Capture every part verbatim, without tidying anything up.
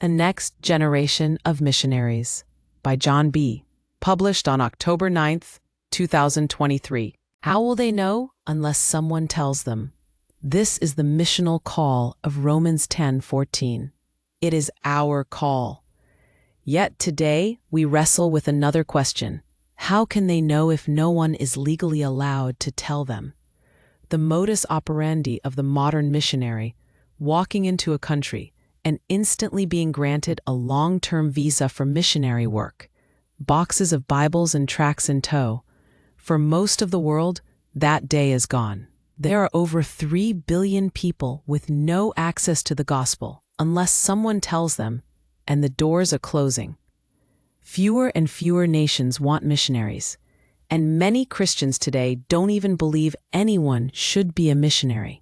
A Next Generation of Missionaries by John B. Published on October ninth, two thousand twenty-three. How will they know unless someone tells them? This is the missional call of Romans ten fourteen. It is our call. Yet today we wrestle with another question. How can they know if no one is legally allowed to tell them? The modus operandi of the modern missionary, walking into a country and instantly being granted a long-term visa for missionary work, boxes of Bibles and tracts in tow. For most of the world, that day is gone. There are over three billion people with no access to the gospel unless someone tells them, and the doors are closing. Fewer and fewer nations want missionaries, and many Christians today don't even believe anyone should be a missionary.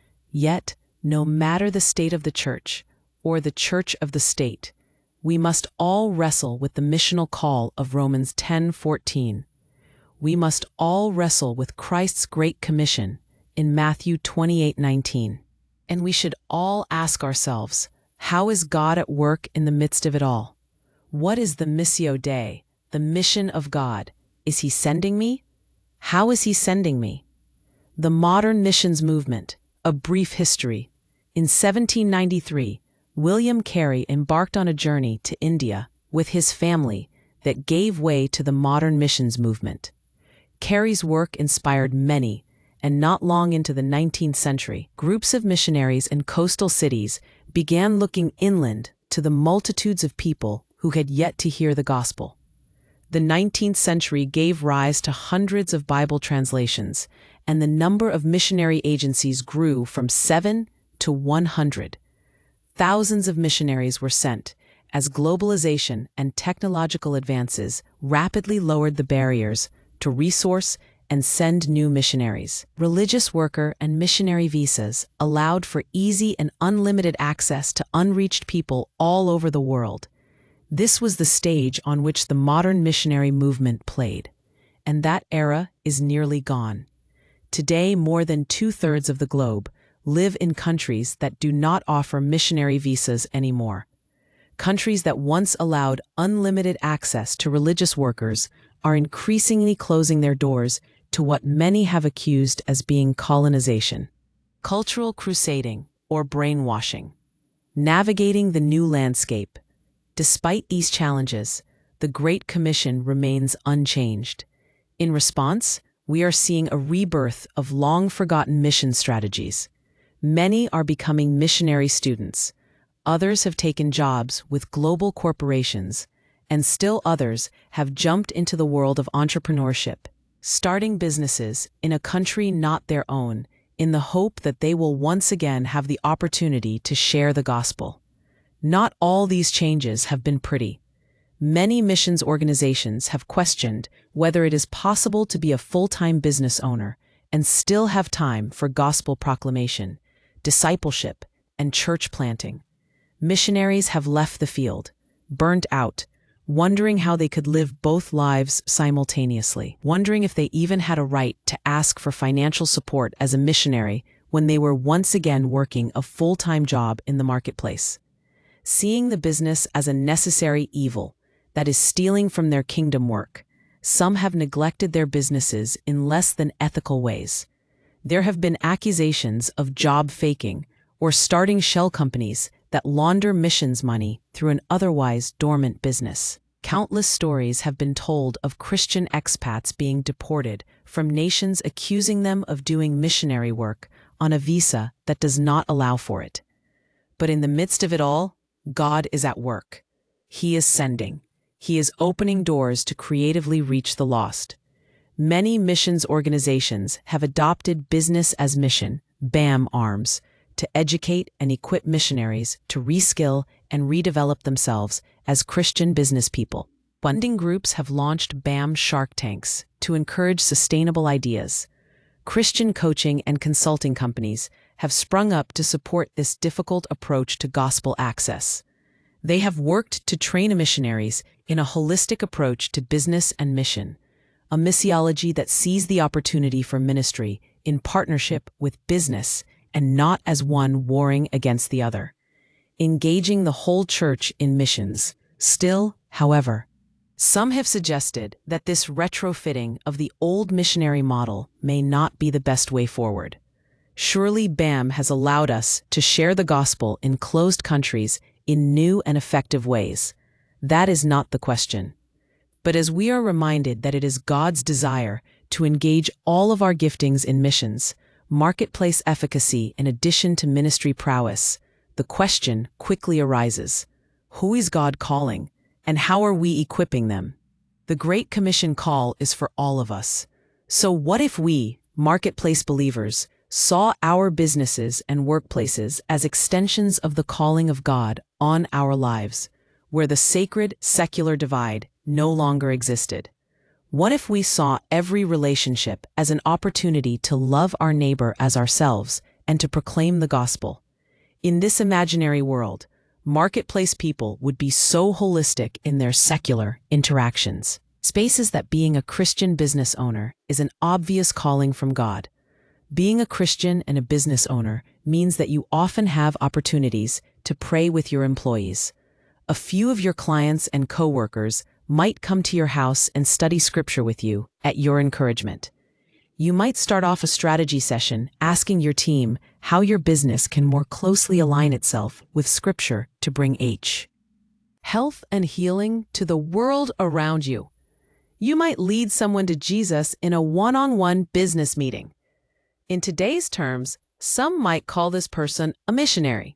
Yet, no matter the state of the church or the church of the state, we must all wrestle with the missional call of Romans ten fourteen. We must all wrestle with Christ's Great Commission in Matthew twenty-eight nineteen. And we should all ask ourselves, how is God at work in the midst of it all? What is the Missio Dei, the mission of God? Is He sending me? How is He sending me? The modern missions movement, a brief history. In seventeen ninety-three, William Carey embarked on a journey to India with his family that gave way to the modern missions movement. Carey's work inspired many, and not long into the nineteenth century, groups of missionaries in coastal cities began looking inland to the multitudes of people who had yet to hear the gospel. The nineteenth century gave rise to hundreds of Bible translations, and the number of missionary agencies grew from seven to one hundred. Thousands of missionaries were sent, as globalization and technological advances rapidly lowered the barriers to resource and send new missionaries. Religious worker and missionary visas allowed for easy and unlimited access to unreached people all over the world. This was the stage on which the modern missionary movement played, and that era is nearly gone. Today, more than two-thirds of the globe live in countries that do not offer missionary visas anymore. Countries that once allowed unlimited access to religious workers are increasingly closing their doors to what many have accused as being colonization. Cultural crusading, or brainwashing. Navigating the new landscape. Despite these challenges, the Great Commission remains unchanged. In response, we are seeing a rebirth of long-forgotten mission strategies. Many are becoming missionary students. Others have taken jobs with global corporations, and still others have jumped into the world of entrepreneurship, starting businesses in a country not their own, in the hope that they will once again have the opportunity to share the gospel. Not all these changes have been pretty. Many missions organizations have questioned whether it is possible to be a full-time business owner and still have time for gospel proclamation, discipleship, and church planting. Missionaries have left the field, burnt out, wondering how they could live both lives simultaneously, wondering if they even had a right to ask for financial support as a missionary when they were once again working a full-time job in the marketplace. Seeing the business as a necessary evil that is stealing from their kingdom work, some have neglected their businesses in less than ethical ways. There have been accusations of job faking or starting shell companies that launder missions money through an otherwise dormant business. Countless stories have been told of Christian expats being deported from nations accusing them of doing missionary work on a visa that does not allow for it. But in the midst of it all, God is at work. He is sending. He is opening doors to creatively reach the lost. Many missions organizations have adopted business as mission, BAM arms, to educate and equip missionaries to reskill and redevelop themselves as Christian business people. Funding groups have launched BAM Shark Tanks to encourage sustainable ideas. Christian coaching and consulting companies have sprung up to support this difficult approach to gospel access. They have worked to train missionaries in a holistic approach to business and mission, a missiology that sees the opportunity for ministry in partnership with business and not as one warring against the other. engaging the whole church in missions. Still, however, some have suggested that this retrofitting of the old missionary model may not be the best way forward. Surely B A M has allowed us to share the gospel in closed countries in new and effective ways. That is not the question. But as we are reminded that it is God's desire to engage all of our giftings in missions, marketplace efficacy in addition to ministry prowess, the question quickly arises: who is God calling, and how are we equipping them? The Great Commission call is for all of us. So what if we, marketplace believers, saw our businesses and workplaces as extensions of the calling of God on our lives, where the sacred secular divide no longer existed? What if we saw every relationship as an opportunity to love our neighbor as ourselves and to proclaim the gospel? In this imaginary world, marketplace people would be so holistic in their secular interactions. Spaces that being a Christian business owner is an obvious calling from God. Being a Christian and a business owner means that you often have opportunities to pray with your employees. A few of your clients and coworkers might come to your house and study scripture with you at your encouragement. You might start off a strategy session asking your team how your business can more closely align itself with scripture to bring H. health and healing to the world around you. You might lead someone to Jesus in a one-on-one business meeting. In today's terms, some might call this person a missionary,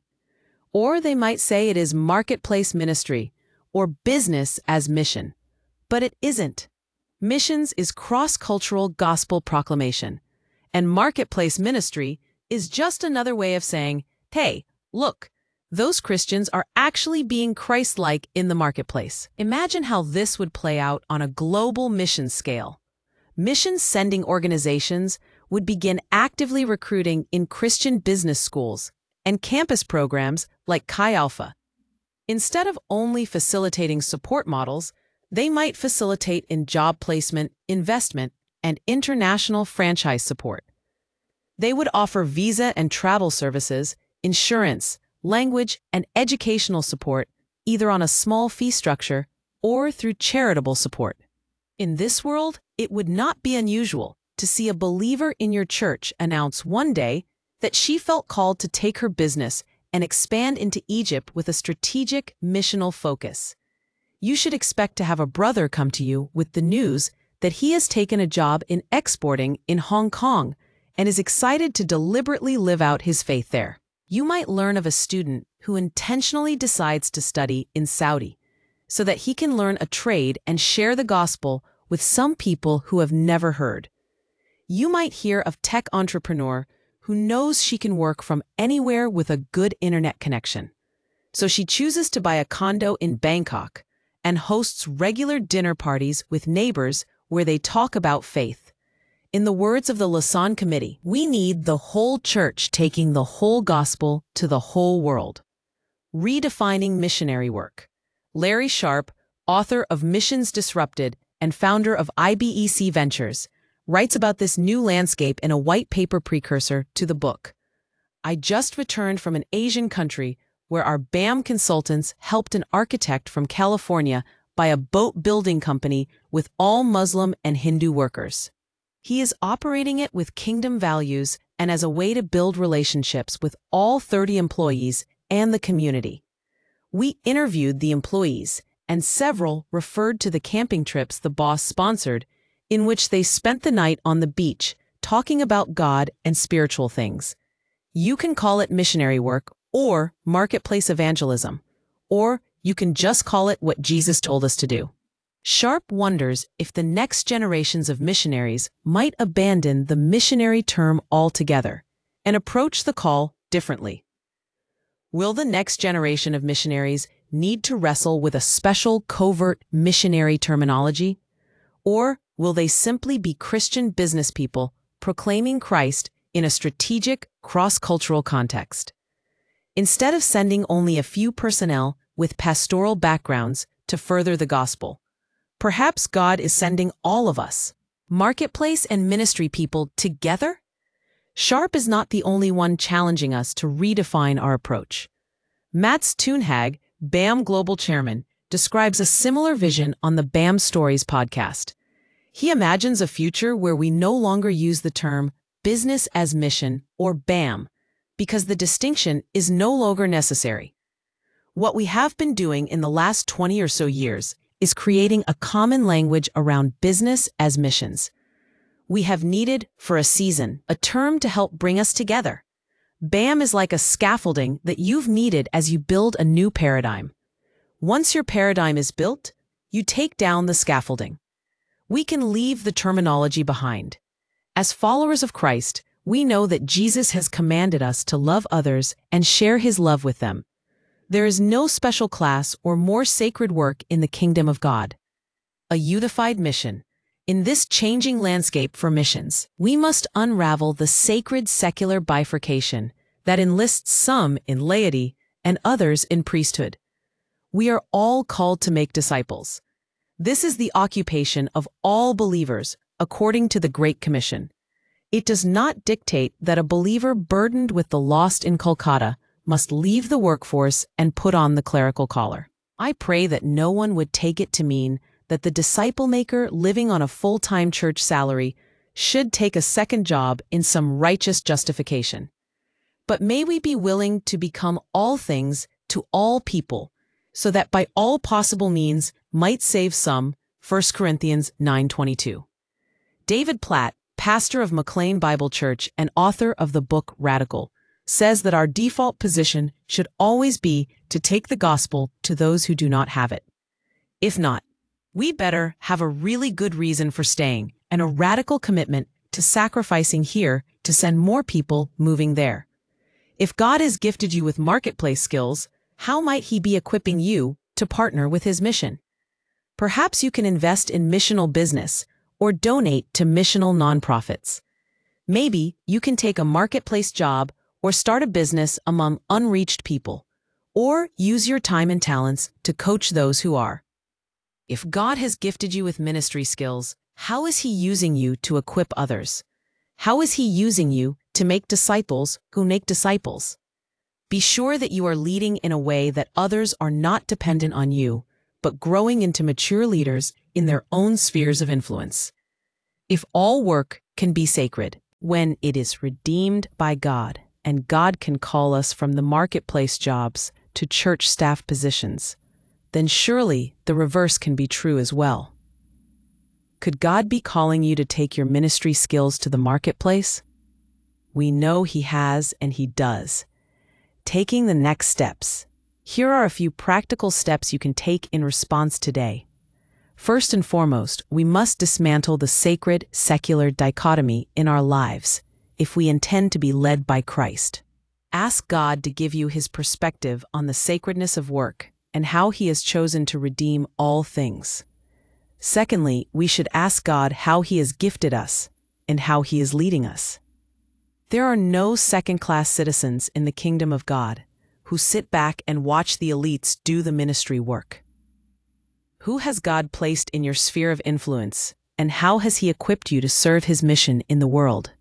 or they might say it is marketplace ministry or business as mission. But it isn't. Missions is cross-cultural gospel proclamation, and marketplace ministry is just another way of saying, hey, look, those Christians are actually being Christ-like in the marketplace. Imagine how this would play out on a global mission scale. Mission-sending organizations would begin actively recruiting in Christian business schools and campus programs like Chi Alpha. Instead of only facilitating support models, they might facilitate in job placement, investment, and international franchise support. They would offer visa and travel services, insurance, language, and educational support, either on a small fee structure or through charitable support. In this world, it would not be unusual to see a believer in your church announce one day that she felt called to take her business and expand into Egypt with a strategic missional focus. You should expect to have a brother come to you with the news that he has taken a job in exporting in Hong Kong and is excited to deliberately live out his faith there. You might learn of a student who intentionally decides to study in Saudi so that he can learn a trade and share the gospel with some people who have never heard. You might hear of tech entrepreneur who knows she can work from anywhere with a good internet connection. So she chooses to buy a condo in Bangkok and hosts regular dinner parties with neighbors where they talk about faith. In the words of the Lausanne Committee, we need the whole church taking the whole gospel to the whole world. Redefining missionary work. Larry Sharp, author of Missions Disrupted and founder of I B E C Ventures, writes about this new landscape in a white paper precursor to the book. I just returned from an Asian country where our B A M consultants helped an architect from California buy a boat building company with all Muslim and Hindu workers. He is operating it with kingdom values and as a way to build relationships with all thirty employees and the community. We interviewed the employees, and several referred to the camping trips the boss sponsored, in which they spent the night on the beach talking about God and spiritual things. You can call it missionary work or marketplace evangelism, or you can just call it what Jesus told us to do. Sharp wonders if the next generations of missionaries might abandon the missionary term altogether and approach the call differently. Will the next generation of missionaries need to wrestle with a special covert missionary terminology? Or will they simply be Christian business people proclaiming Christ in a strategic, cross-cultural context? Instead of sending only a few personnel with pastoral backgrounds to further the gospel, perhaps God is sending all of us, marketplace and ministry people, together? Sharp is not the only one challenging us to redefine our approach. Mats Thunhag, BAM Global Chairman, describes a similar vision on the BAM Stories podcast. He imagines a future where we no longer use the term business as mission or BAM because the distinction is no longer necessary. What we have been doing in the last twenty or so years is creating a common language around business as missions. We have needed, for a season, a term to help bring us together. BAM is like a scaffolding that you've needed as you build a new paradigm. Once your paradigm is built, you take down the scaffolding. We can leave the terminology behind. As followers of Christ, we know that Jesus has commanded us to love others and share his love with them. There is no special class or more sacred work in the kingdom of God. A unified mission. In this changing landscape for missions, we must unravel the sacred secular bifurcation that enlists some in laity and others in priesthood. We are all called to make disciples. This is the occupation of all believers according to the Great Commission. It does not dictate that a believer burdened with the lost in Kolkata must leave the workforce and put on the clerical collar. I pray that no one would take it to mean that the disciple maker living on a full-time church salary should take a second job in some righteous justification. But may we be willing to become all things to all people, so that by all possible means might save some. First Corinthians nine twenty-two. David Platt, pastor of McLean Bible Church and author of the book Radical, says that our default position should always be to take the gospel to those who do not have it. If not, we better have a really good reason for staying and a radical commitment to sacrificing here to send more people moving there. If God has gifted you with marketplace skills, how might he be equipping you to partner with his mission? Perhaps you can invest in missional business or donate to missional nonprofits. Maybe you can take a marketplace job or start a business among unreached people, or use your time and talents to coach those who are. If God has gifted you with ministry skills, how is he using you to equip others? How is he using you to make disciples who make disciples? Be sure that you are leading in a way that others are not dependent on you, but growing into mature leaders in their own spheres of influence. If all work can be sacred, when it is redeemed by God, and God can call us from the marketplace jobs to church staff positions, then surely the reverse can be true as well. Could God be calling you to take your ministry skills to the marketplace? We know he has, and he does. Taking the next steps. Here are a few practical steps you can take in response today. First and foremost, we must dismantle the sacred-secular dichotomy in our lives if we intend to be led by Christ. Ask God to give you his perspective on the sacredness of work and how he has chosen to redeem all things. Secondly, we should ask God how he has gifted us and how he is leading us. There are no second-class citizens in the kingdom of God who sit back and watch the elites do the ministry work. Who has God placed in your sphere of influence, and how has he equipped you to serve his mission in the world?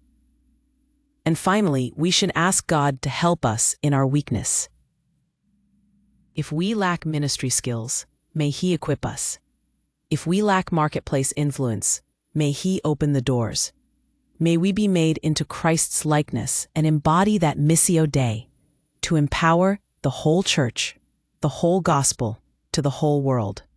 And finally, we should ask God to help us in our weakness. If we lack ministry skills, may he equip us. If we lack marketplace influence, may he open the doors. May we be made into Christ's likeness and embody that Missio Dei to empower the whole church, the whole gospel, to the whole world.